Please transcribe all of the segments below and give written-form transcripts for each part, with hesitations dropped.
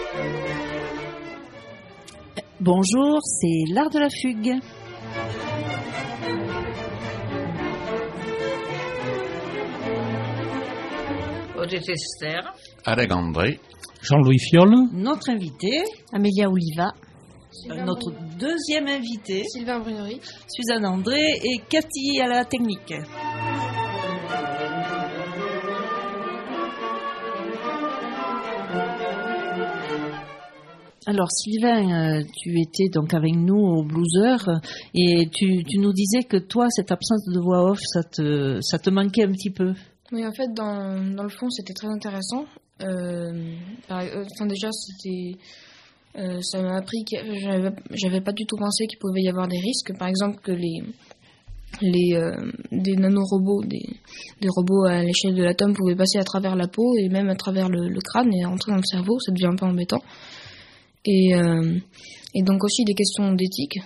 Bonjour, c'est l'art de la fugue. Odette Esther, Alain André, Jean-Louis Fiol, Notre invité, Amélia Oliva, notre deuxième invité, Sylvain Brunery, Suzanne André et Cathy à la technique. Alors Sylvain, tu étais donc avec nous au Blueser et tu nous disais que toi, cette absence de voix off, ça te manquait un petit peu. Oui, en fait, dans le fond, c'était très intéressant. Déjà, ça m'a appris que j'avais pas du tout pensé qu'il pouvait y avoir des risques. Par exemple, que des nanorobots, des robots à l'échelle de l'atome pouvaient passer à travers la peau et même à travers le crâne et entrer dans le cerveau. Ça devient un peu embêtant. Et donc aussi des questions d'éthique.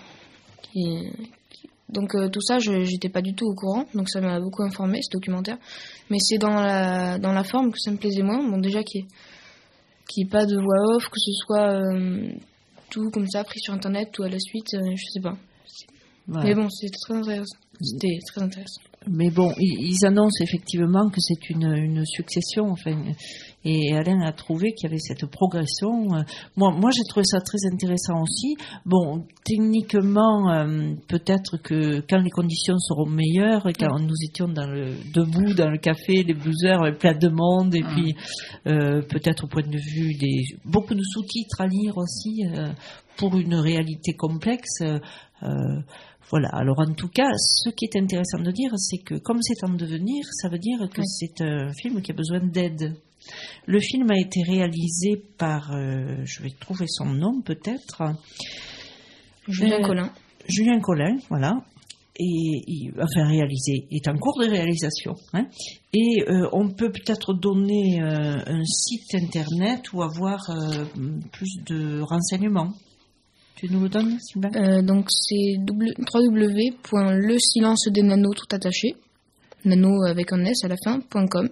Donc tout ça, j'étais pas du tout au courant, donc ça m'a beaucoup informé ce documentaire. Mais c'est dans la forme que ça me plaisait moins. Bon, déjà qu'il n'y ait pas de voix off, que ce soit tout comme ça pris sur internet, tout à la suite, je sais pas. Ouais. Mais bon, c'était très intéressant. Mais bon, ils annoncent effectivement que c'est une succession, enfin, et Alain a trouvé qu'il y avait cette progression. Moi, j'ai trouvé ça très intéressant aussi. Bon, techniquement, peut-être que quand les conditions seront meilleures, et quand nous étions debout dans le café, les bluesers, avec plein de monde, et puis peut-être au point de vue beaucoup de sous-titres à lire aussi, pour une réalité complexe. Voilà, alors en tout cas, ce qui est intéressant de dire, c'est que comme c'est en devenir, ça veut dire que c'est un film qui a besoin d'aide. Le film a été réalisé par, je vais trouver son nom peut-être, Julien Collin. Julien Collin, voilà, réalisé, est en cours de réalisation. Hein, et on peut peut-être donner un site internet ou avoir plus de renseignements. Tu nous le donnes, Sylvain ? Donc c'est www.lesilencedenano tout attaché, nano avec un S à la fin, .com,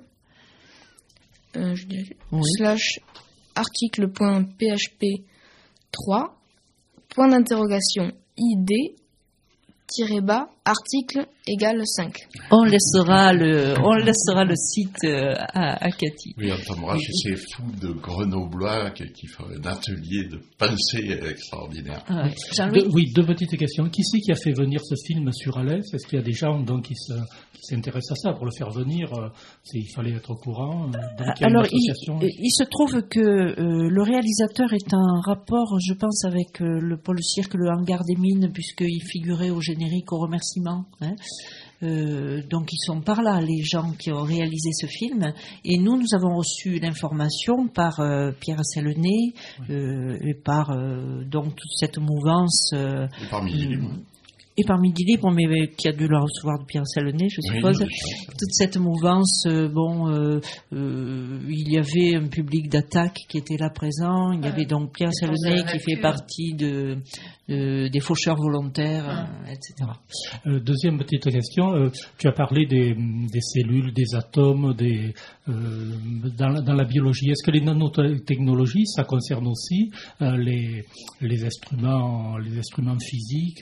/article.php3, point d'interrogation ID article égale 5. On laissera le site à Cathy. Oui, on tombera chez ces fous de Grenoblois qui font un atelier de pensée extraordinaire. Deux petites questions. Qui c'est qui a fait venir ce film sur Alès ? Est-ce qu'il y a des gens donc, qui s'intéressent à ça pour le faire venir ? Il fallait être au courant. Alors, il se trouve que le réalisateur est en rapport, je pense, avec le Pôle Cirque, le Hangar des Mines, puisqu'il figurait au générique, au remerciement. Hein. Donc ils sont par là, les gens qui ont réalisé ce film. Et nous avons reçu l'information par Pierre Asselnay et par donc toute cette mouvance. Et par Midi Libre. Et par Midi Libre, mais qui a dû la recevoir de Pierre Asselnay, je suppose. Toute cette mouvance, il y avait un public d'attaque qui était là présent. Il y avait donc Pierre Asselnay qui fait partie des faucheurs volontaires, etc. Deuxième petite question, tu as parlé des cellules, des atomes, dans la biologie. Est-ce que les nanotechnologies, ça concerne aussi les instruments physiques,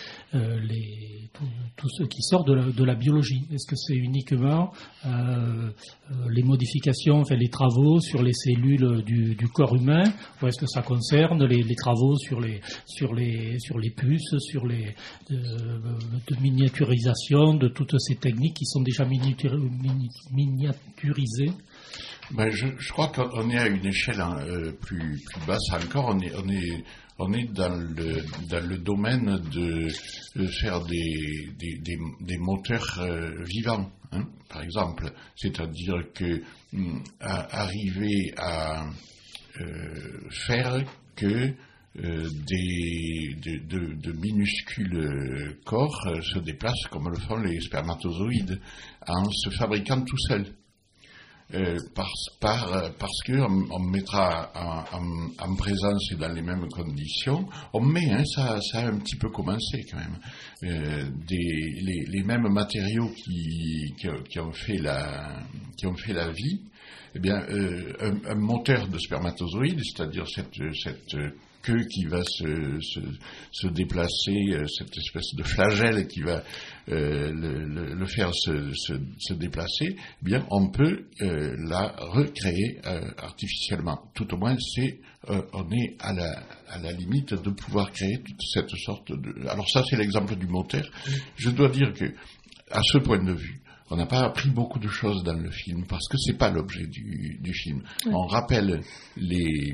tout ce qui sort de la biologie? Est-ce que c'est uniquement les modifications, enfin les travaux sur les cellules du corps humain, ou est-ce que ça concerne les travaux sur les puces, sur de miniaturisation de toutes ces techniques qui sont déjà miniaturisées? Je crois qu'on est à une échelle plus basse encore. On est dans le domaine de faire des moteurs vivants, hein, par exemple. C'est-à-dire que arriver à faire que de minuscules corps se déplacent comme le font les spermatozoïdes en se fabriquant tout seuls. Parce que on mettra en présence et dans les mêmes conditions, ça a un petit peu commencé quand même, les mêmes matériaux qui ont fait la vie eh bien, un moteur de spermatozoïdes, c'est-à-dire cette queue qui va se déplacer, cette espèce de flagelle qui va le faire se déplacer, eh bien, on peut la recréer artificiellement. Tout au moins, on est à la limite de pouvoir créer toute cette sorte de... Alors ça, c'est l'exemple du moteur. Je dois dire que, à ce point de vue, on n'a pas appris beaucoup de choses dans le film, parce que c'est pas l'objet du film. On rappelle les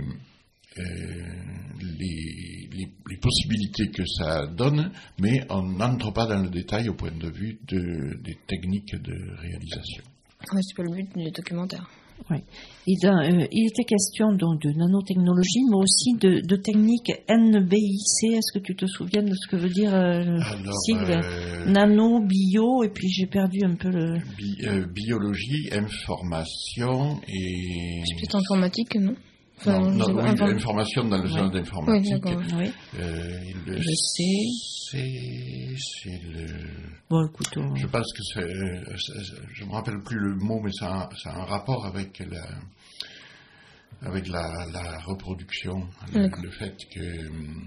possibilités que ça donne, mais on n'entre pas dans le détail au point de vue des techniques de réalisation. Ouais, c'est pas le but du documentaire. Oui. Il était question donc de nanotechnologie, mais aussi de technique NBIC. Est-ce que tu te souviens de ce que veut dire le sigle nano, bio, et puis j'ai perdu un peu le... Biologie, information et... C'est peut-être informatique, non? Enfin, information dans le genre d'informatique. Oui, d'accord. Oui. Je sais. C'est le... Bon, écoute, je pense que je me rappelle plus le mot, mais ça a un rapport avec la reproduction. Le fait que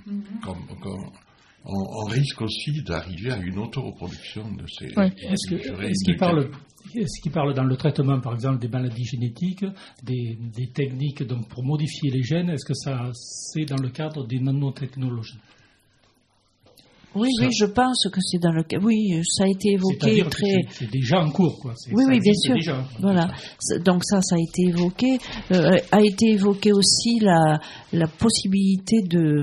on risque aussi d'arriver à une auto-reproduction de ces... Ouais. Est-ce qu'il parle dans le traitement, par exemple, des maladies génétiques, des techniques donc, pour modifier les gènes? Est-ce que c'est dans le cadre des nanotechnologies? Oui, je pense que c'est dans le cas. Oui, ça a été évoqué très. C'est déjà en cours, quoi. Oui, bien sûr. Déjà, voilà. Donc ça a été évoqué. A été évoqué aussi la possibilité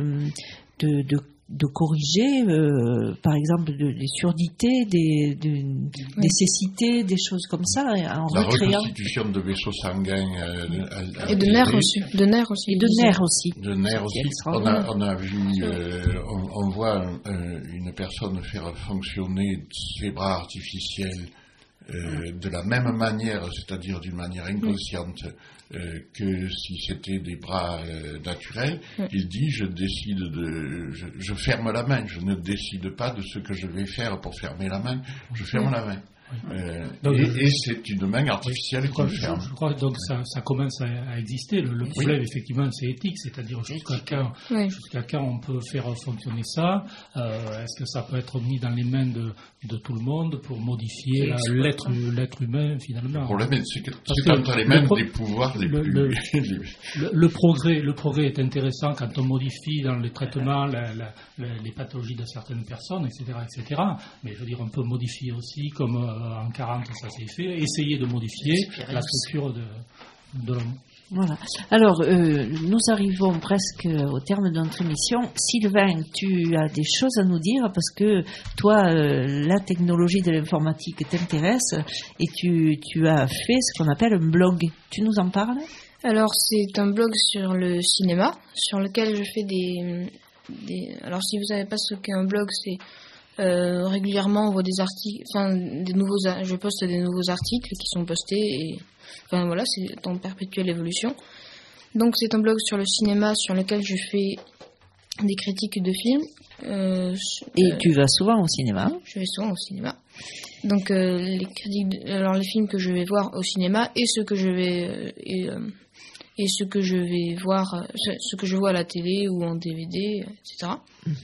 de corriger, par exemple, des surdités, des cécités, des choses comme ça, en recréant. La reconstitution de vaisseaux sanguins. Et de nerfs aussi. De nerfs aussi. De nerfs aussi. On a vu, on voit une personne faire fonctionner ses bras artificiels de la même manière, c'est-à-dire d'une manière inconsciente, que si c'était des bras naturels. Il dit, je ferme la main, je ne décide pas de ce que je vais faire pour fermer la main, je ferme la main. Et c'est une main artificielle qui ferme. Je crois donc ça commence à exister. Le problème, effectivement, c'est éthique, c'est-à-dire jusqu'à quand on peut faire fonctionner ça. Est-ce que ça peut être mis dans les mains de tout le monde pour modifier l'être humain, finalement? Le problème, c'est que c'est entre les mains des pouvoirs les plus... Le progrès est intéressant quand on modifie dans les traitements les pathologies de certaines personnes, etc. Mais je veux dire, on peut modifier aussi, comme en 40 ça s'est fait, essayer de modifier la structure de l'homme. Voilà. Alors, nous arrivons presque au terme de notre émission. Sylvain, tu as des choses à nous dire parce que toi, la technologie de l'informatique t'intéresse et tu as fait ce qu'on appelle un blog. Tu nous en parles ? Alors, c'est un blog sur le cinéma, sur lequel je fais des... Alors, si vous ne savez pas ce qu'est un blog, c'est... régulièrement on voit des articles, je poste des nouveaux articles qui sont postés et voilà, c'est en perpétuelle évolution. Donc c'est un blog sur le cinéma sur lequel je fais des critiques de films. Et tu vas souvent au cinéma? Je vais souvent au cinéma. Donc les films que je vais voir au cinéma et ce que je vais voir, ce que je vois à la télé ou en DVD, etc.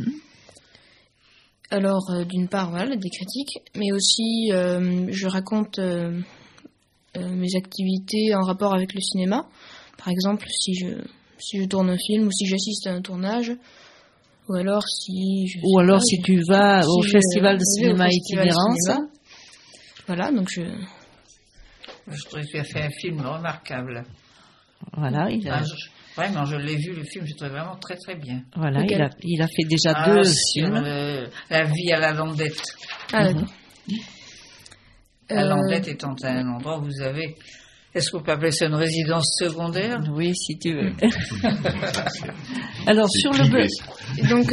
Alors, d'une part, voilà, des critiques, mais aussi, je raconte mes activités en rapport avec le cinéma. Par exemple, si je tourne un film ou si j'assiste à un tournage, ou alors si tu vas au festival de cinéma Itinérance. Voilà, donc je trouve que tu as fait un film remarquable. Voilà, Vraiment, je l'ai vu, le film, je trouve vraiment très très bien. Voilà, il a fait déjà 2 films. La vie à la Landette. La Landette étant un endroit où vous avez... Est-ce qu'on peut appeler ça une résidence secondaire? Oui, si tu veux. Alors, sur le blog... Donc,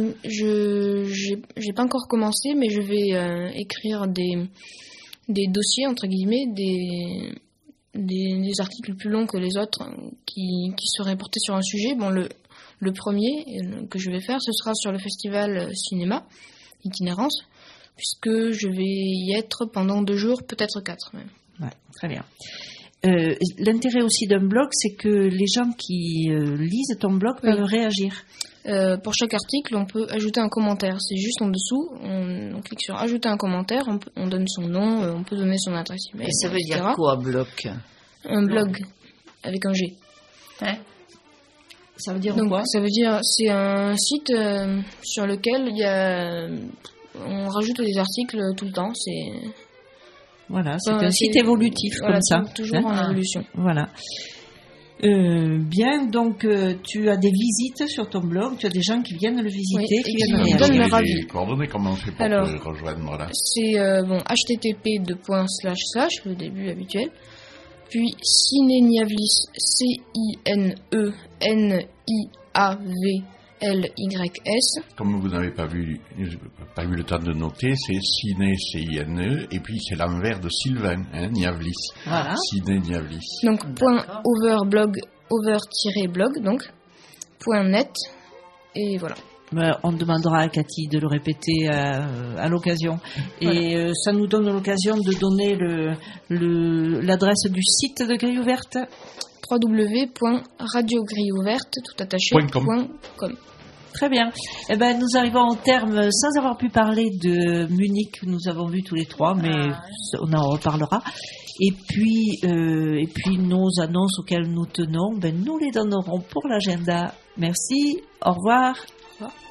j'ai pas encore commencé, mais je vais écrire des dossiers, entre guillemets, des articles plus longs que les autres qui seraient portés sur un sujet. Bon, le premier que je vais faire, ce sera sur le festival cinéma Itinérance, puisque je vais y être pendant 2 jours, peut-être 4 même. Ouais, très bien. l'intérêt aussi d'un blog, c'est que les gens qui lisent ton blog peuvent réagir. Pour chaque article, on peut ajouter un commentaire. C'est juste en dessous, on clique sur ajouter un commentaire, on donne son nom, on peut donner son adresse email. Et ça veut etc. dire quoi, blog? Un blog avec un G. Hein? Ça veut dire Donc, quoi? ça veut dire c'est un site sur lequel on rajoute des articles tout le temps. Voilà, c'est un site évolutif comme ça. Toujours en évolution. Voilà. Bien, donc tu as des visites sur ton blog, tu as des gens qui viennent le visiter, qui viennent qui réagir. donnent leur avis. Les coordonnées, comment on fait pour te rejoindre là? C'est http:// le début habituel, puis Cineniavlis, CINENIAVLYS. Comme vous n'avez pas eu le temps de noter, c'est Ciné, CINE, et puis c'est l'envers de Sylvain, Niavlis. Voilà. Ciné Niavlis. Donc over-blog, donc .net, et voilà. On demandera à Cathy de le répéter à l'occasion. Et ça nous donne l'occasion de donner l'adresse du site de Grille Ouverte. www.radiogrilleouverte.com. Très bien. Eh ben, nous arrivons au terme sans avoir pu parler de Munich que nous avons vu tous les trois, mais on en reparlera. Et puis nos annonces auxquelles nous tenons, nous les donnerons pour l'agenda. Merci. Au revoir. Au revoir.